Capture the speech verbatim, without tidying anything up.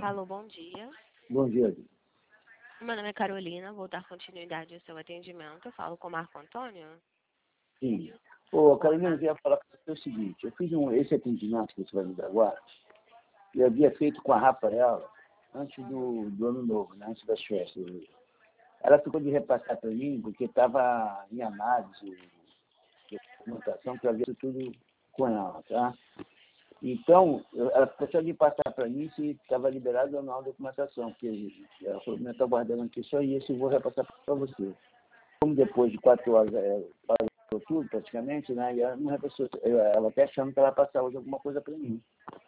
Alô, bom dia. Bom dia. Meu nome é Carolina, vou dar continuidade ao seu atendimento. Eu falo com o Marco Antônio. Sim. Ô, Carolina, eu queria falar com você o seguinte. Eu fiz um, esse atendimento que você vai me dar agora, eu havia feito com a Rafaela antes do, do ano novo, né, antes das festas. Ela ficou de repassar para mim, porque estava em análise, documentação, que eu havia feito tudo com ela, tá? Então, eu, ela precisava de passar para mim se estava liberado ou não a documentação, porque ela falou, eu estou guardando aqui só isso e vou repassar para você. Como depois de quatro horas ela passou tudo, praticamente, né, e ela não repassou, ela está achando que ela vai passar hoje alguma coisa para mim.